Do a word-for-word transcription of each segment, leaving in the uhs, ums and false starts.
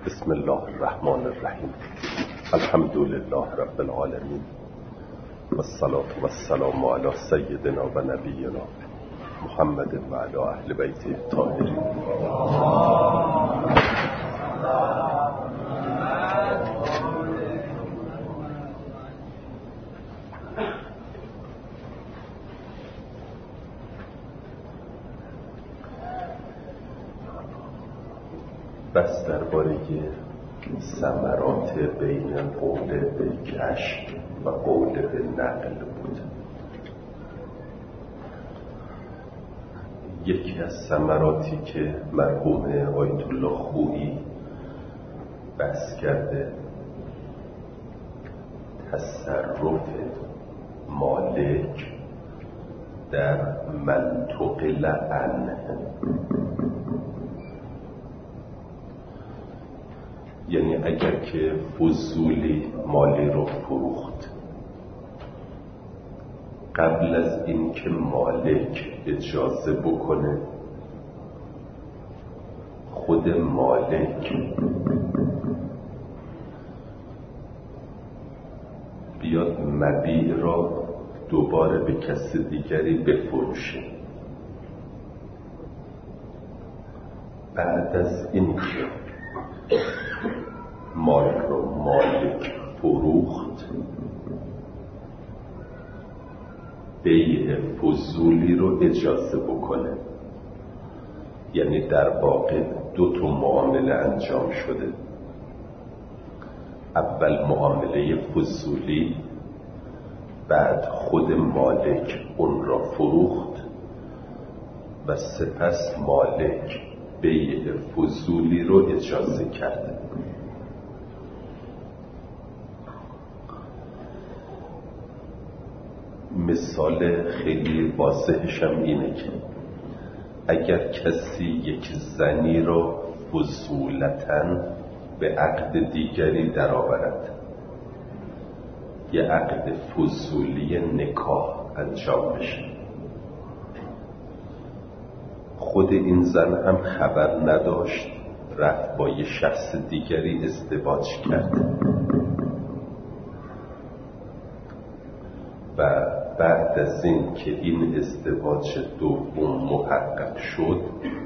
بسم الله الرحمن الرحیم. الحمد لله رب العالمین و الصلاة و السلام علی سیدنا و نبینا محمد و علی اهل بیته الطاهرین. بس درباره ثمرات بین قول به کشف و قول به نقل بود. یکی از ثمراتی که مرحوم آیت الله خویی بحث کرده، تصرف مالک در منطقل عنه، یعنی اگر که فضولی مالی رو فروخت، قبل از این که مالک اجازه بکنه، خود مالک بیاد مبیع را دوباره به کس دیگری بفروشه. بعد از این که مال رو مالک فروخت، بیع فضولی رو اجازه بکنه. یعنی در واقع دو تا معامله انجام شده. اول معامله فضولی، بعد خود مالک اون را فروخت و سپس مالک بیع فضولی رو اجازه کرده. مثال خیلی واضحش هم اینه که اگر کسی یک زنی را فضولتاً به عقد دیگری درآورد، یه عقد فضولی نکاح انجام بشه، خود این زن هم خبر نداشت، رفت با یه شخص دیگری ازدواج کرد و بعد از این که این ازدواج دوم محقق شد،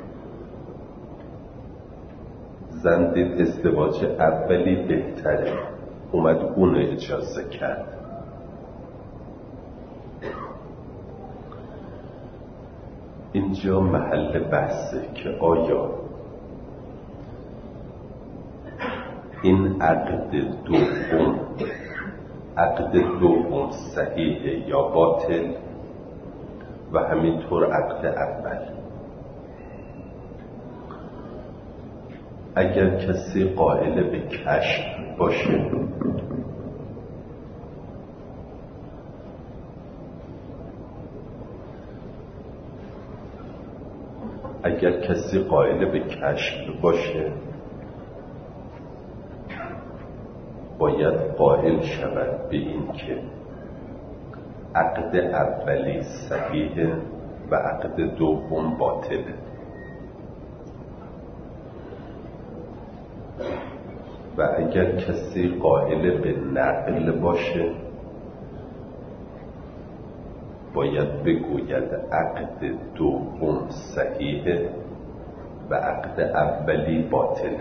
زن دید ازدواج اولی بهتره، اومد اون رو اجازه کرد. اینجا محل بحثه که آیا این عقد دوم عقد دوم صحیحه یا باطل، و همینطور عقد اول. اگر کسی قائل به کشف باشه، اگر کسی قائل به کشف باشه باید قائل شود به این که عقد اولی صحیحه و عقد دوم باطله. و اگر کسی قائل به نقل باشه باید بگوید عقد دوم صحیحه و عقد اولی باطله.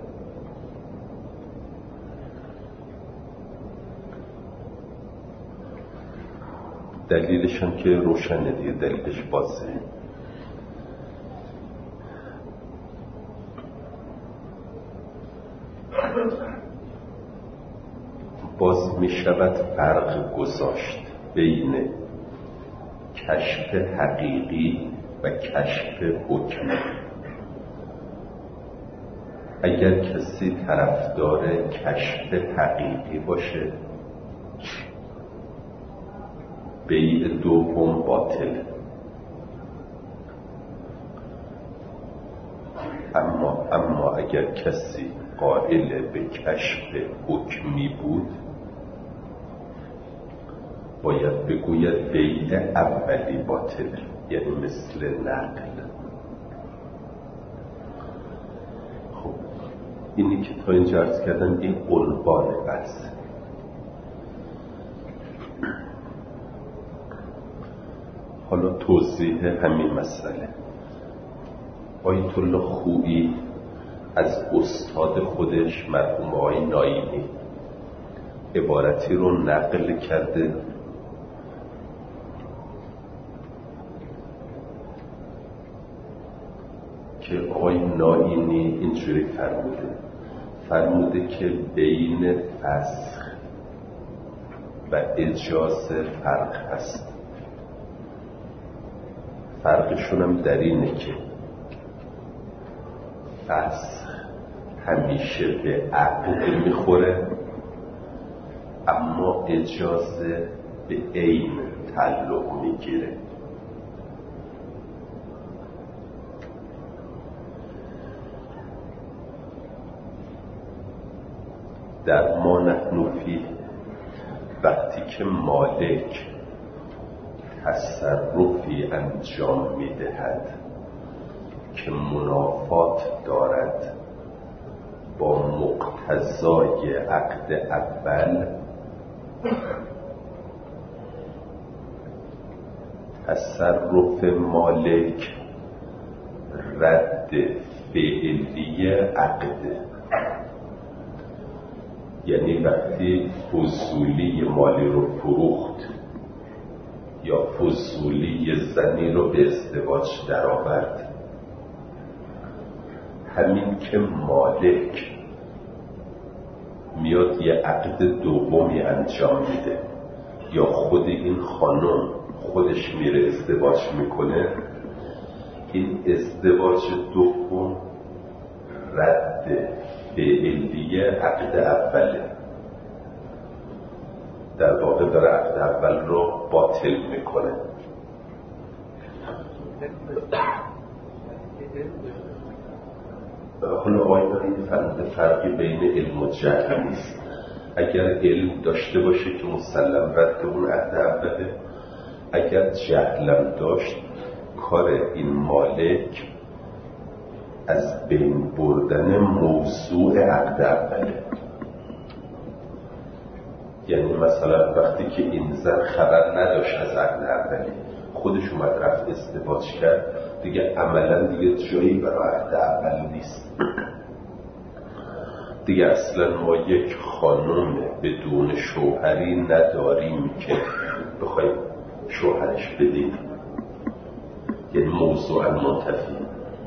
دلیلش هم که روشنه دیگه، دلیلش بازه. باز می شود فرق گذاشت بین کشف حقیقی و کشف حکمی. اگر کسی طرفدار کشف حقیقی باشه، بیع دوم باطل. اما اما اگر کسی قائل به کشف حکمی بود، باید بگوید بیع اولی باطل، یعنی مثل نقل. خب اینی که تا اینجا عرض کردن این عنوان بحث. حالا توضیح همین مسئله. آیت الله خویی از استاد خودش مرحوم آقای ناینی عبارتی رو نقل کرده که آقای ناینی اینجوری فرموده فرموده که بین فسخ و اجازه فرق هست. فرقشون هم در اینه که فسخ همیشه به عقد میخوره، اما اجازه به عین تعلق میگیره. در ما نحن فیه وقتی که مالک تصرفی انجام میدهد که منافات دارد با مقتضای عقد اول، تصرف مالک رد فعلی عقده. یعنی وقتی فضولی مالی رو فروخت یا فضولی زنی رو به ازدواج درآورد، همین که مالک میاد یه عقد دومی انجام میده یا خود این خانم خودش میره ازدواج میکنه، این ازدواج دوم رد فعلیه عقد اوله. در واقع داره عقد اول رو باطل میکنه. حالا آینا این فرقی بین علم و جهل نیست. اگر علم داشته باشه که مسلم رد اون عقد اوله، اگر جهلم داشت کار این مالک از بین بردن موضوع عقد اوله. یعنی مثلا وقتی که این زن خبر نداشت از عقد اولی، خودش اومد رفت ازدواج کرد، دیگه عملا دیگه جایی برای عقد اول نیست. دیگه اصلا ما یک خانم بدون شوهری نداریم که بخوایم شوهرش بدیم، یعنی موضوع منتفی.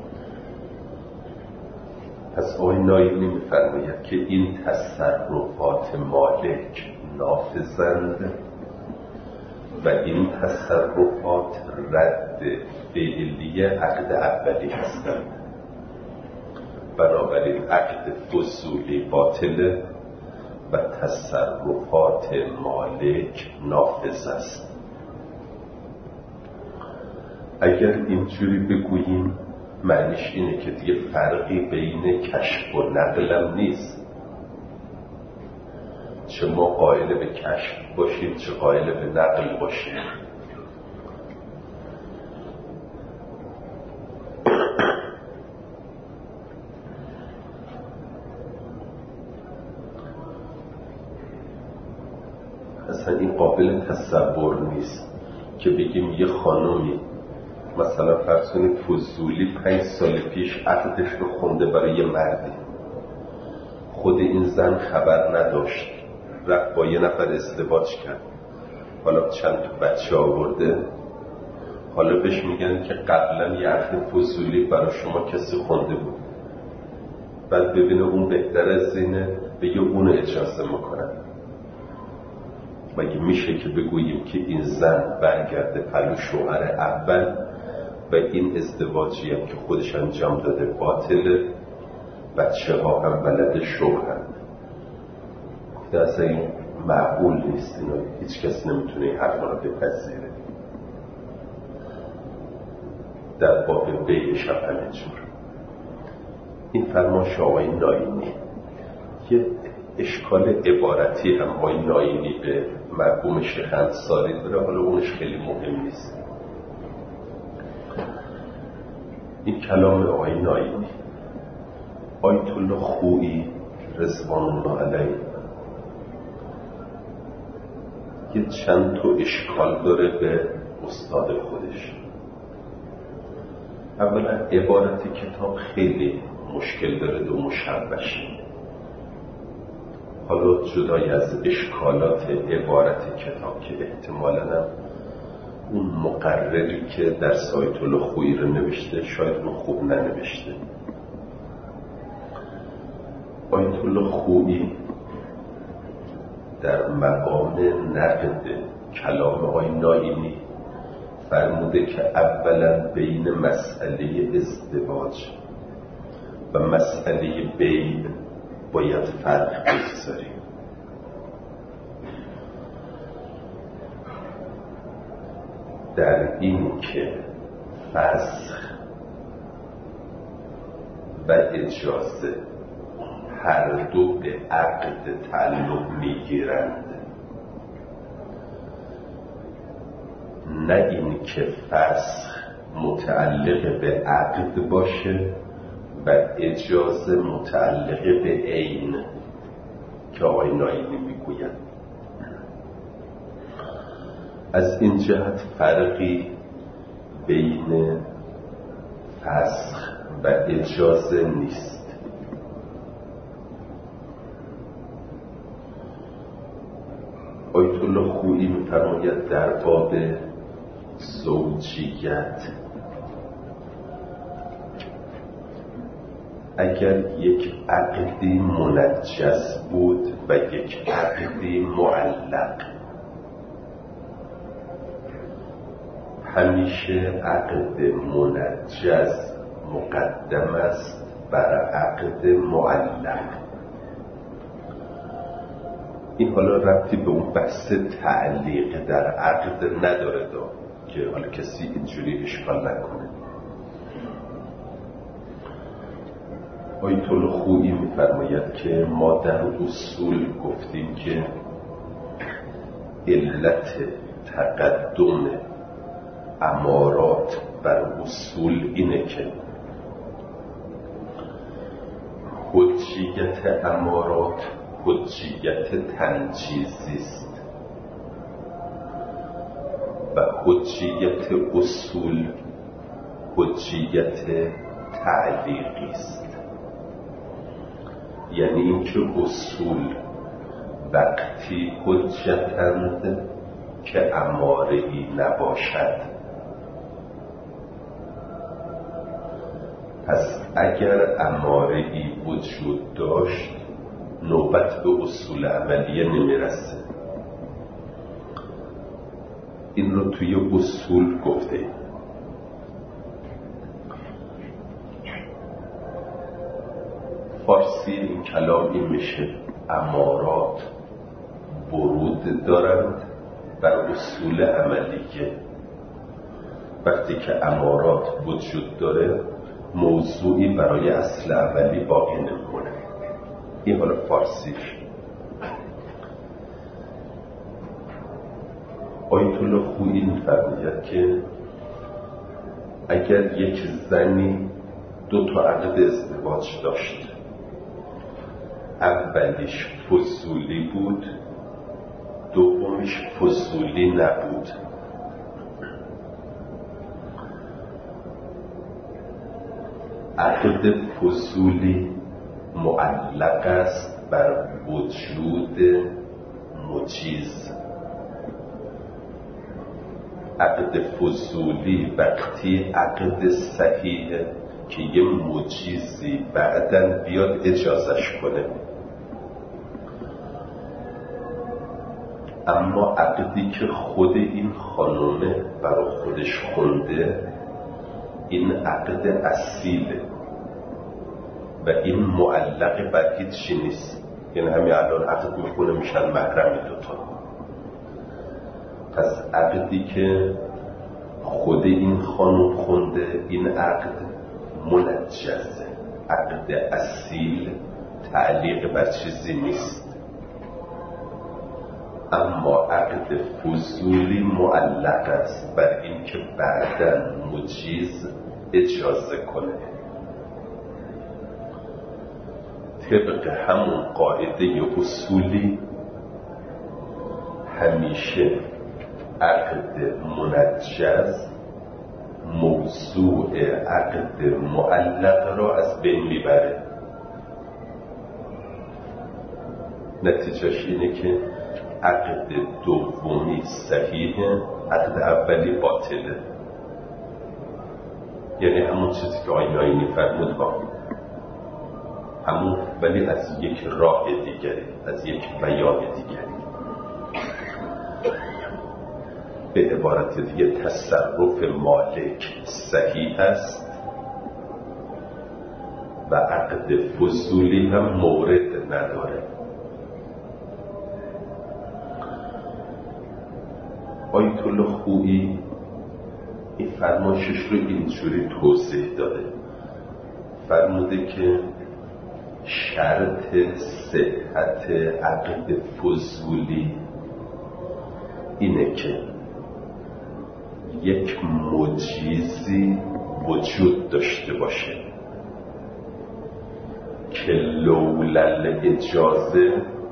پس آقای ناینی می‌فرماید که این تصرفات مالک نافذند و این تصرفات رد فعلی عقد اولی هستند. بنابراین عقد فضولی باطله و تصرفات مالک نافذ است. اگر اینجوری بگوییم معنیش اینه که دیگه فرقی بین کشف و نقلم نیست. چه ما قائل به کشف باشیم چه قائل به نقل باشیم. اصلا این قابل تصور نیست که بگیم یه خانومی مثلا فرض کنید فضولی پنج سال پیش عقدش رو خونده برای یه مردی، خود این زن خبر نداشت، رفت با یه نفر ازدواج کرد، حالا چند تا بچه آورده، حالا بهش میگن که قبلا یه عقد فضولی برای شما کسی خونده بود، بعد ببینه اون بهتر از اینه بگه اونو اجازه میکنن. مگه میشه که بگوییم که این زن برگرده پلو شوهر اول و این ازدواجی هم که خودش انجام داده باطله، بچه ها هم ولد شوهر؟ گفته اصلا این معقول نیست، اینو هیچ کس نمیتونه این حرف رو بپذیره. در باب بیعش هم همه جور. این فرمایش آقای ناینی یه اشکال عبارتی هم آقای ناینی به مرحوم شیخ انصاری داره، حالا اونش خیلی مهم نیست. این کلام آقای ناینی آیت الله خویی رضوان الله علیه یه چند تا اشکال داره به استاد خودش. اولا عبارت کتاب خیلی مشکل داره دو مشوشه. حالا جدای از اشکالات عبارت کتاب که احتمالاً اون مقرری که در آیت الله خویی رو نوشته شاید اون خوب ننوشته. آیت الله خویی در مقام نقد کلام آقای نائینی فرموده که اولا بین مسئله ازدواج و مسئله بیع باید فرق بگذاریم. در این که فسخ و اجازه هر دو به عقد تعلق میگیرند، نه این که فسخ متعلق به عقد باشه و اجازه متعلق به عین که آقای نائینی میگوید. از این جهت فرقی بین فسخ و اجازه نیست. آیت الله خویی می‌فرماید در باب زوجیت اگر یک عقدی منجز بود و یک عقدی معلق، همیشه عقد منجز مقدم است بر عقد معلق. این حالا ربطی به اون بحث تعلیق در عقد نداره دا که حالا کسی اینجوری اشکال نکنه. آیت الله خویی می‌فرماید که ما در اصول گفتیم که علت تقدم امارات بر اصول اینه که حجیت امارات حجیت تنجیزی است و حجیت اصول حجیت تعلیقی است. یعنی اینکه اصول وقتی حجتند که اماره‌ای نباشد. پس اگر اماره‌ای وجود داشت نوبت به اصول عملیه نمیرسه. این رو توی اصول گفته. فارسی این کلام این میشه امارات ورود دارند بر اصول عملیه. وقتی که امارات وجود داره موضوعی برای اصل عملی باقی نمیمونه. این حالا فارسیش. آیت الله خویی می‌فرماید که اگر یک زنی دو تا عقد ازدواج داشت، اولیش فضولی بود، دومیش فضولی نبود، عقد فضولی معلق است بر وجود مجیز. عقد فضولی وقتی عقد صحیحه که یه مجیزی بعداً بیاد اجازش کنه. اما عقدی که خود این خانومه برای خودش خونده این عقد اصیله و این معلق بر هیچی نیست. یعنی همین الان عقد میکنه میشن محرم دوتا. پس عقدی که خود این خانوم خونده این عقد منجزه، عقد اصیل، تعلیق بر چیزی نیست. اما عقد فضولی معلق است بر این که بعداً مجیز اجازه کنه. طبق همون قاعده اصولی همیشه عقد منجز موضوع عقد معلق را از بین میبره. نتیجهش اینه که عقد دومی صحیحه، عقد اولی باطله. یعنی همون چیزی که آقای ناینی فرمود با همون، ولی از یک راه دیگری، از یک بیان دیگری. به عبارت دیگه تصرف مالک صحیح است و عقد فضولی هم مورد نداره. آیت الله خویی این فرمایشش رو اینجوری توضیح داده، فرموده که شرط صحت عقد فضولی اینه که یک مجیزی وجود داشته باشه که لولا اجازه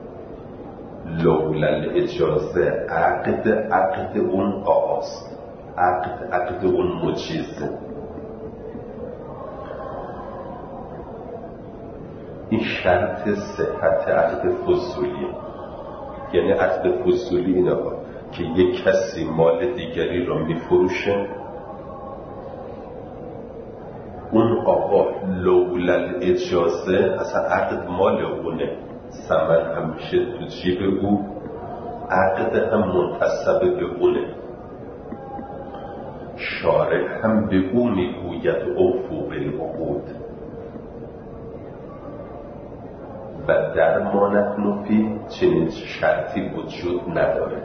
لولا اجازه عقد عقد اون آقاست، عقد عقد اون مجیزه. این شرط صحت عقد فضولی، یعنی عقد فضولی این آقا که یک کسی مال دیگری رو میفروشه، اون آقا لولا اجازه اصلا عقد مال اونه، ثمن همیشه تو جیب او، عقد هم منتسب به اونه، شارع هم به او میگوید اوفو بالعقود و در ما نحن فی چنین شرطی وجود نداره.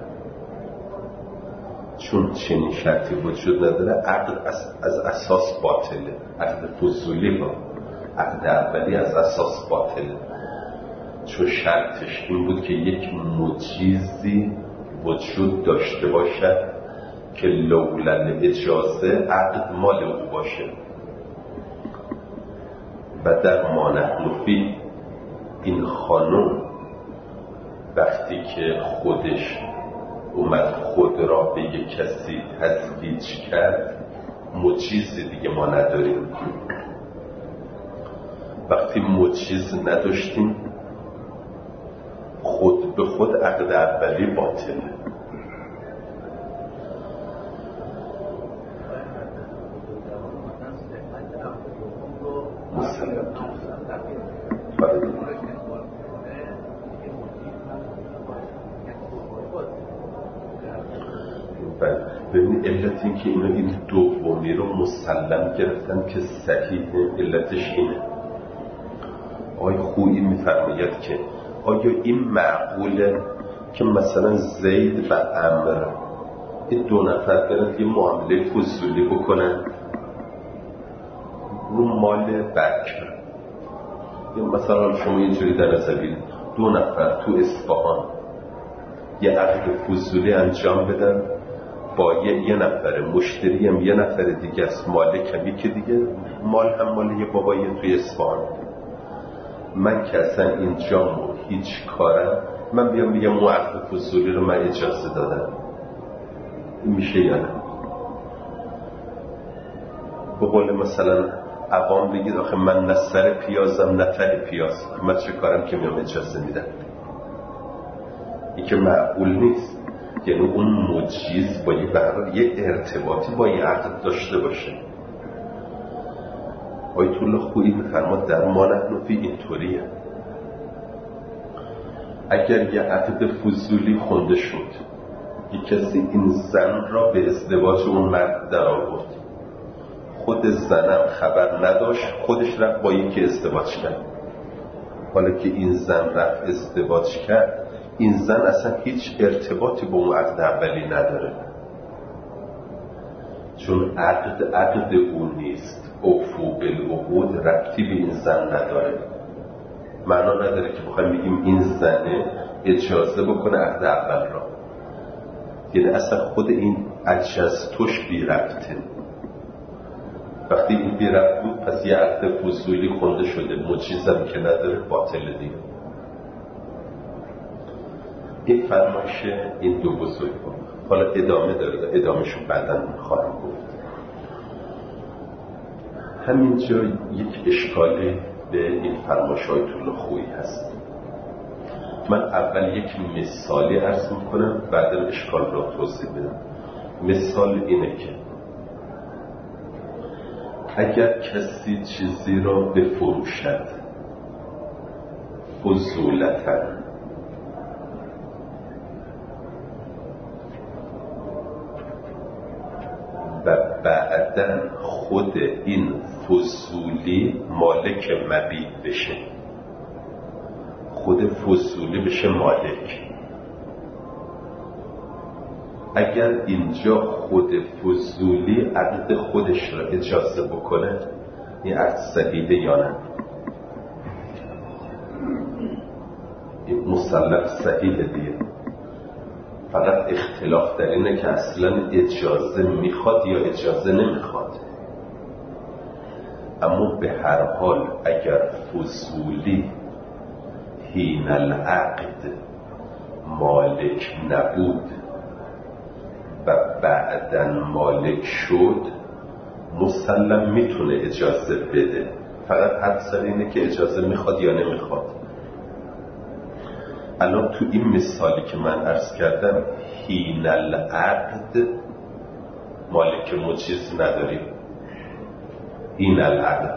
چون چنین شرطی وجود نداره عقد از, از اساس باطله. عقد فضولی با عقد اولی از اساس باطله، چون شرطش این بود که یک مجیزی وجود داشته باشد که لولا اجازه عقد مال او باشه. و در ما نحن فی این خانم وقتی که خودش اومد خود را به یک کسی تزویج کرد، مجیز دیگه ما نداریم. وقتی مجیز نداشتیم خود به خود عقد اولی باطله. مسلم ببین علت این که اینا این دومی رو مسلم گرفتن که صحیح، علتش اینه. آقای خویی میفرماید که آیا این معقوله که مثلا زید و عمرو این دو نفر برن یه معامله فضولی بکنن رو مال بکر، یا مثلا شما اینجوری در نظر بگیرید دو نفر تو اصفهان یه عقد فضولی انجام بدن با یه, یه نفر مشتری هم یه نفر دیگه است، مالک هم یکی دیگه، مال هم مال یه بابایی توی اصفهان. من که اصلا اینجا هیچ کارم، من بیام بگم اون عقد فضولی رو من اجازه دادم، این میشه یا نه؟ به قول مثلا عوام بگید آخه من نه سر پیازم نه ته پیاز، من چه کارم که میام اجازه میدم؟ این که معقول نیست. یعنی اون مجیز باید برای یه ارتباطی با یه عقد داشته باشه. آیت الله خویی میفرماد در ما نحن فی اینطوریه. اگر یه عقد فضولی خونده شد، یک کسی این زن را به ازدواج اون مرد در آورد، خود زنم خبر نداشت، خودش رفت با یکی ازدواج کرد. حالا که این زن رفت ازدواج کرد، این زن اصلا هیچ ارتباطی با اون عقد اولی نداره، چون عقد عقد اون نیست. اوفو بالعقود ربطی به این زن نداره. معنا نداره که بخوایم بگیم این زنه اجازه بکنه عقد اول را، یعنی اصلا خود این اجازتوش بی ربطه. وقتی این بی ربط بود پس یه عقد فضولی خونده شده، مجیزم که نداره، باطل دیگه. این فرمایش این دو بزرگوار. حالا ادامه داره، ادامهشو بعداً خواهم گفت. همینجا یک اشکال به این فرمایش آیت الله خویی هست. من اول یک مثالی عرض میکنم، بعد اشکال را توضیح بدم. مثال اینه که اگر کسی چیزی را بفروشد فضولتاً و بعداً خود این فضولی مالک مبیع بشه، خود فضولی بشه مالک، اگر اینجا خود فضولی عقد خودش را اجازه بکنه این عقد صحیحه یا نه؟ این مسلم صحیحه دیگه. فقط اختلاف در اینه که اصلا اجازه میخواد یا اجازه نمیخواد. اما به هر حال اگر فضولی حین العقد مالک نبود و بعداً مالک شد، مسلم میتونه اجازه بده، فقط حد سر اینه که اجازه میخواد یا نمیخواد. الان تو این مثالی که من عرض کردم حین العقد مالک مجیز نداریم، حین العقد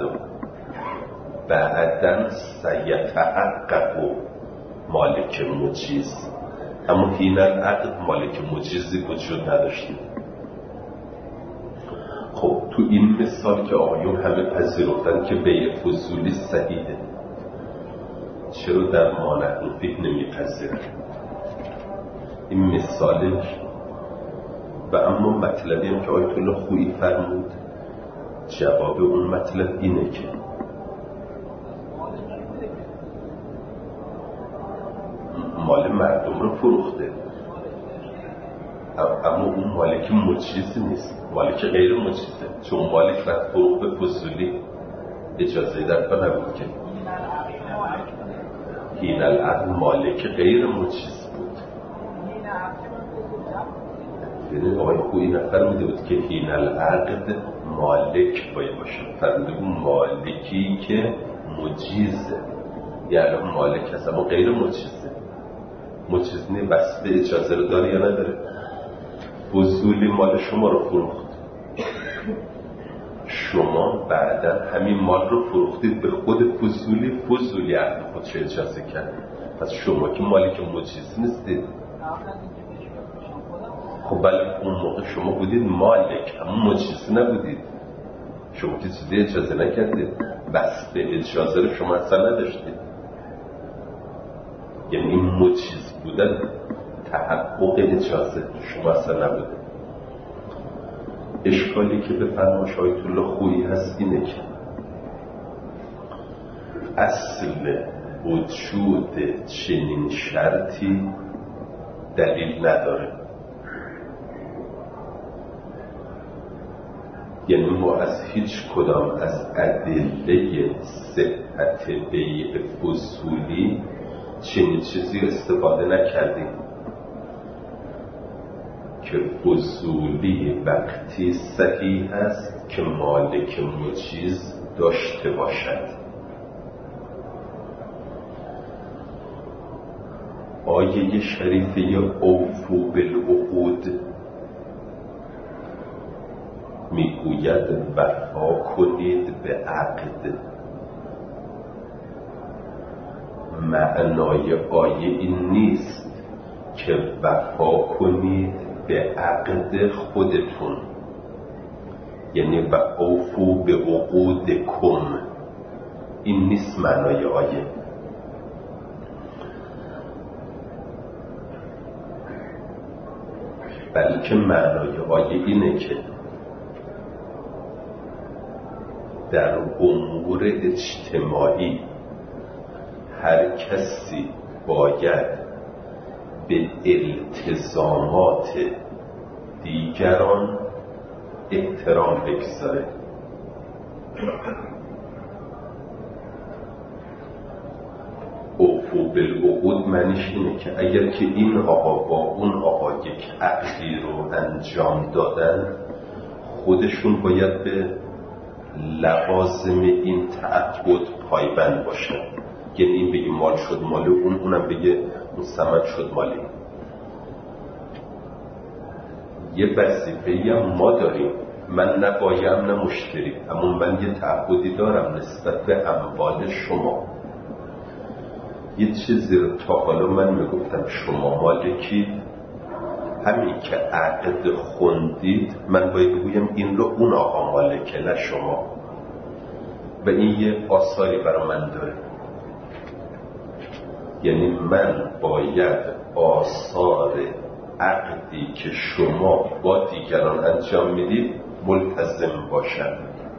بعداً سیتحقق مالک مجیز، اما حین العقد مالک مجیزی وجود نداشتیم. خب تو این مثال که آقایون همه پذیرفتن که بیع فضولی صحیحه، چرا در ما نحن فیه نمیپذیرن؟ این مثالش. و اما مطلبی هم که آیت الله خویی فرمود، جواب اون مطلب اینه که مال مردم رو فروخته، اما اون مالک مجیز نیست، مالک غیر مجیزه، چون مالک بعد فروخ به فضولی اجازه در پا نبود که حین العقد مالک غیر مجیز بود. یعنی آقای خویی نفرموده بود که حین العقد مالک باید باشه، فرموده بود مالکی که مجیزه، یعنی مالک هست اما غیر مجیزه. مجیز نه بس به اجازه رو داره یا نداره؟ فضولی مال شما رو فروخت، شما بعدا همین مال رو فروختید به خود فضولی، فضولی عقد خودش اجازه کرد، پس شما که مالک مجیز نیستید. خب بله اون موقع شما بودید مالک اما مجیز نبودید، شما که چیزی اجازه نکردید، بس به اجازه رو شما اصلا نداشتید. یعنی این مجیز بودن تحقق اجازه شما اصلا نبوده. اشکالی که به فرمایش آیت الله خویی هست اینه که اصل وجود چنین شرطی دلیل نداره. یعنی ما از هیچ کدام از ادله صحت بیع فضولی چنین چیزی استفاده نکردیم که فضولی وقتی صحیح است که مالک مجیز داشته باشد. آیه شریفه اوفو بالعقود میگوید وفا کنید به عقد. معنای آیه این نیست که وفا کنید به عقد خودتون، یعنی و اوفو به عقودکم، این نیست معنای آیه. بلکه معنای آیه اینه که در امور اجتماعی هر کسی باید به التزامات دیگران احترام بگذاره. اوفو بالعقود معنیش اینه که اگر که این آقا با اون آقا یک عقدی رو انجام دادن، خودشون باید به لوازم این تعهد پایبند باشن. یعنی این بگه مال شد مال اون، اونم بگه اون ثمن شد مالی. یه وظیفه‌ای هم ما داریم، من نه بایم نه مشتری، اما من یه تعهدی دارم نسبت به اموال شما. یه چیزی رو تا حالا من میگفتم شما مالکید، همین که عقد خوندید من باید بگویم این رو اون آقا مالکه نه شما، و این یه آثاری برای من داره. یعنی من باید آثار عقدی که شما با دیگران انجام میدید ملتزم باشم.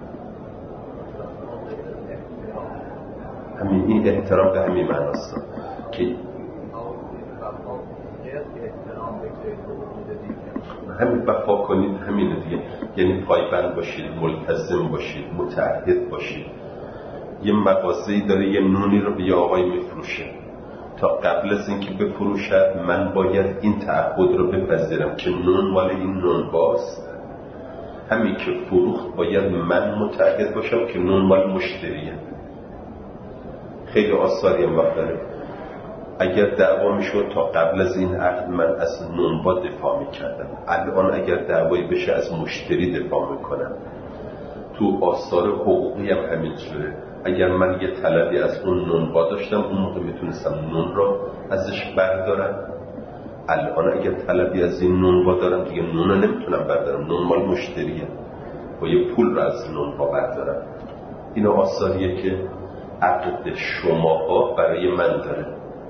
همین این احترام به همین معناست که همین وفا کنید، همین دیگه. یعنی پایبند باشید، ملتزم باشید، متعهد باشید. یه مغازه‌ای داره یه نونی رو به یه آقای میفروشه، تا قبل از اینکه بفروشد من باید این تعهد رو بپذیرم که نون مال این نون باست. همین که فروخت باید من متعهد باشم که نون مال مشتریه. خیلی آثاری هم وقت داره. اگر دعوا میشد تا قبل از این عقد من از نونبا دفاع میکردم، الان اگر دعوایی بشه از مشتری دفاع میکنم. تو آثار حقوقی هم همینجوره. اگر من یه طلبی از اون نونبا داشتم، اون موقع میتونستم نون رو ازش بردارم. الان اگر طلبی از این نونبا دارم دیگه نون رو نمیتونم بردارم، نون مال مشتریه، با یه پول رو از نونبا بردارم. اینا آثاریه که عقد شماها برای من داره.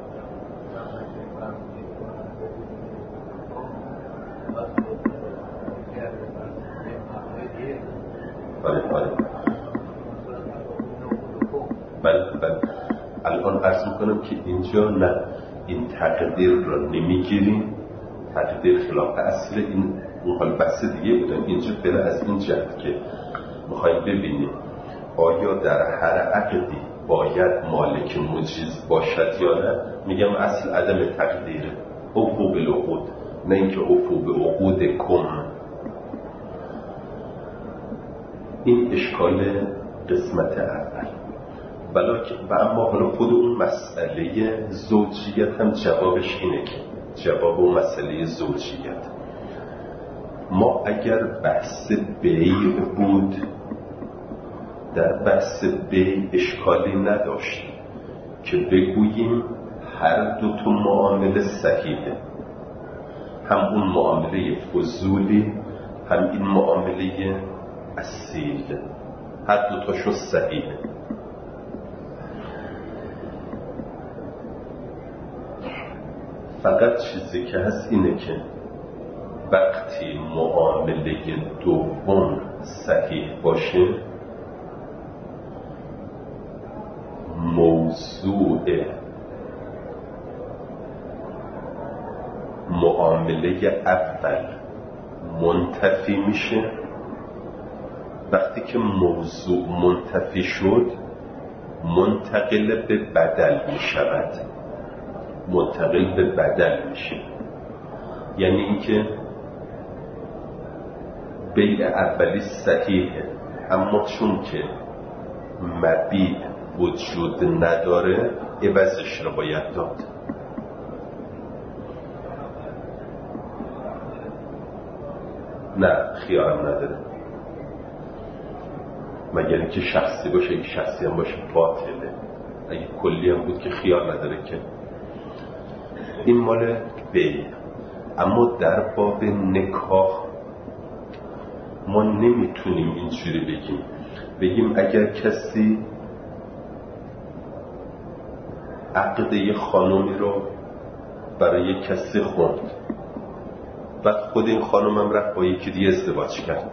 بله بله بله بله الان عرض میکنم که اینجا نه، این تقدیر رو نمیگیریم. تقدیر خلاف اصل این اون حال بحث دیگه بودن. اینجا فعلا از این جهت که میخوایم ببینیم آیا در هر عقدی باید مالک مجیز باشد یا نه، میگم اصل عدم تقدیره. اوفو بالعقود، نه اینکه اوفو بعقود کم. این اشکال قسمت اول. و اما حالا خود اون مسئله زوجیت هم جوابش اینه که جواب اون مسئله زوجیت، ما اگر بحث بیع بود، در بحث بیع اشکالی نداشت که بگوییم هر دو تا معامله صحیحه، هم اون معامله فضولی هم این معامله اصیل، هر دو تاشون صحیحه. فقط چیزی که هست اینه که وقتی معامله دوم صحیح باشه، موضوع معامله اول منتفی میشه. وقتی که موضوع منتفی شد، منتقل به بدل میشود. منتقل به بدل میشه، یعنی اینکه بیع اولی صحیحه، اما چون که مبیع وجود نداره عوضش رو باید داد. نه خیارم نداره، مگر اینکه شخصی باشه. اگه شخصی هم باشه باطله، اگه کلی هم بود که خیار نداره که. این مال بیع. اما در باب نکاح ما نمیتونیم اینجوری بگیم بگیم اگر کسی عقد یه خانومی رو برای کسی خوند، بعد خود این خانوم هم رفت با یکی دیگه ازدواج کرد،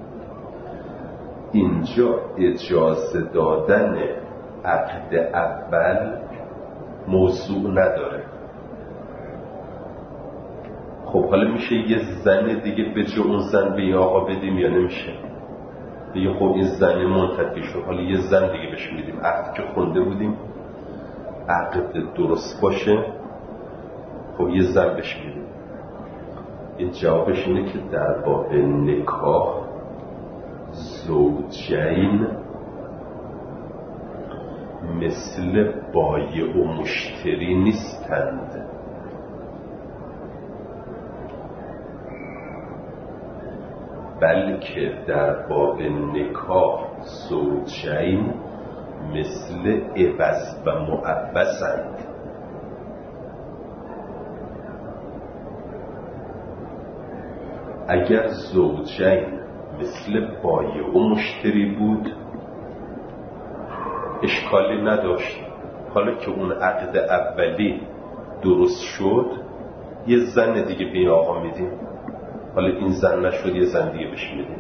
اینجا اجازه دادن عقد اول موضوع نداره. خب حالا میشه یه زن دیگه به جای اون زن به یه آقا بدیم یا نمیشه؟ دیگه خب این زن منتفی شد، حالا یه زن دیگه بهش میدیم. عقد که خونده بودیم عقد درست باشه، خب یه زن بهش میدیم. این جوابش اینه که در باب نکاح زوجین مثل بایع و مشتری نیستند، بلکه در باب نکاح زوجین مثل عوض و معوضند. اگر زوجین مثل بایع و مشتری بود اشکالی نداشت. حالا که اون عقد اولی درست شد یه زن دیگه به این آقا میدیم، حالا این زن نشد یه زن دیگه بهش میدیم.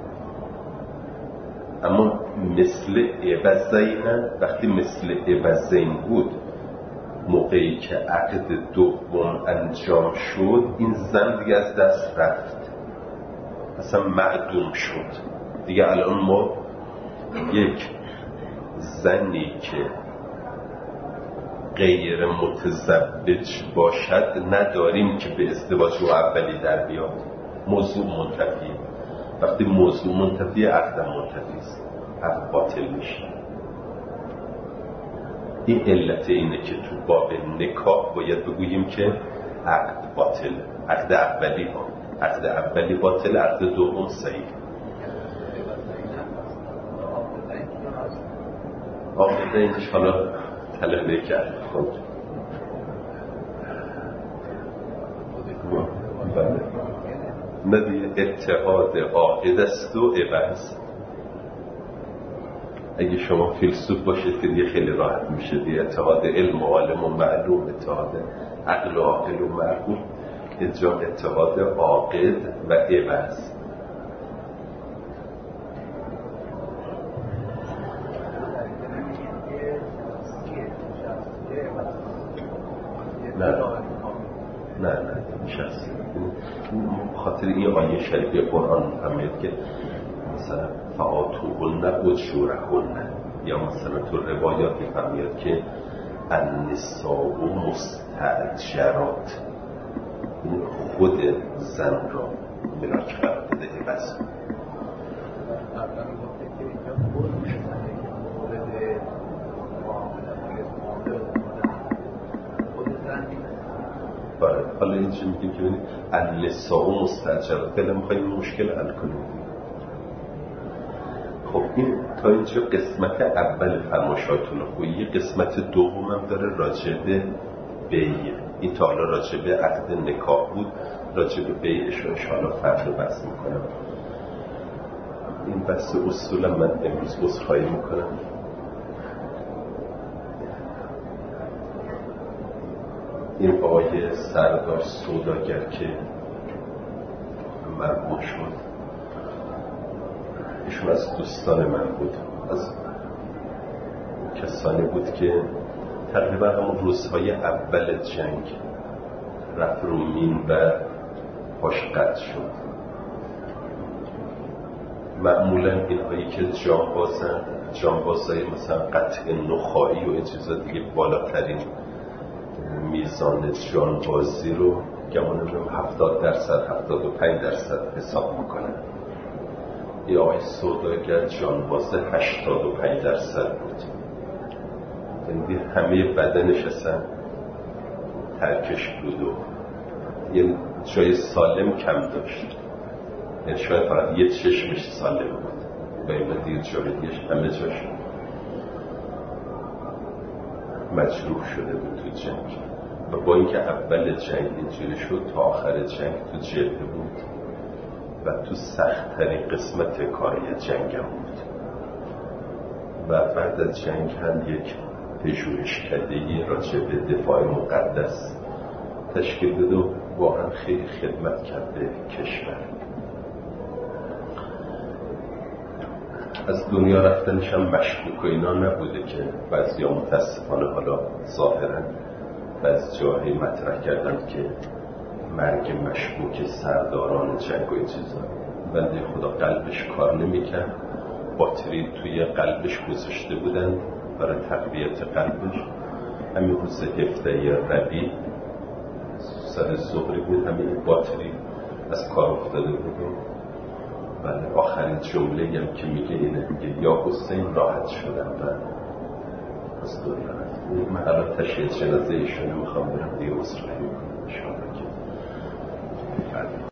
اما مثل عوضین، وقتی مثل عوضین بود موقعی که عقد دوم انجام شد این زن دیگه از دست رفت، اصلا معدوم شد دیگه. الان ما یک زنی که غیر متزوج باشد نداریم که به ازدواج رو اولی در بیاد. موضوع منتفی. وقتی موضوع منتفی عقد منتفی است، عقد باطل میشه. این علت اینه که تو باب نکاح باید بگوییم که عقد باطل، عقد اولی ها عقد اولی باطل، عقد دوم صحیح. آخرده اینش حالا طلبه کرد خود بله ندیه اتحاد عاقد است و عوض. اگه شما فیلسوف باشید که دیگه خیلی راحت میشه دیگه. اتحاد علم و عالم و معلوم، اتحاد عقل و عاقل و معقول، اینجا اتحاد عاقد و عوض. نه نه نه نشست. خاطر این آیه شریف قرآن میفهمید که مثلا فآتوهن اجورهن، یا مثلا تو روایات میفهمید که النساء مستأجرات، خود زن را ملاک قرار داده عوض. حالا این چی میگیم که ببینید النساء مستأجرات، فعلا میخواییم مشکل حل کنیم. خب این تا اینجا قسمت اول فرمایشاتون خوبی. قسمت دوم هم داره راجع به بیع. این تا حالا راجع به عقد نکاح بود، راجع به بیعش رو انشاءالله فردا بحث میکنم. این بحث اصولا من امروز عذرخواهی میکنم. این آقای سردار سوداگر که مرحوم شد، ایشون از دوستان من بود، از کسانی بود که تقریبا همون روزهای اول جنگ رفت رو مین و پاش قطع شد. معمولا اینهایی که جانبازن، جانبازهای مثلا قطع نخاعی و این چیزا دیگه بالاترین میزان جانبازی رو گمانم هفتاد درصد هفتاد و پنج درصد حساب میکنن. یا آقای سوداگر جانباز هشتاد و پنج درصد بود. یعنی همه بدنش اصلا ترکش بود و یه جای سالم کم داشت. یعنی شاید فقط یه چشمش سالم بود و این دیگه جای دیگه همه جاش مجروح شده بود تو جنگ. و با اینکه اول جنگ اینجوری شد تا آخر جنگ تو جبهه بود و تو سخت‌ترین قسمت کاری جنگ هم بود. و بعد از جنگ هم یک پژوهشکده‌ای راجع به دفاع مقدس تشکیل داد و واقعا خیلی خدمت کرد به کشور. از دنیا رفتنش هم مشکوک و اینا نبوده که بعضیا متاسفانه حالا ظاهرا بعضی جاهایی مطرح کردن که مرگ مشکوک سرداران جنگ و این چیزا. بنده خدا قلبش کار نمیکرد باتری توی قلبش گذاشته بودن برای تقویت قلبش. همین روز هفده ربیع سر ظهری بود، همین باتری از کار افتاده بود. بله آخرین جمله هم که میگه اینه، میگه یا حسین راحت شدم و از دور رفت. من الان تشییع جنازه ایشون میخوام برم دیگه عذرخواهی میکنم ان شاءالله که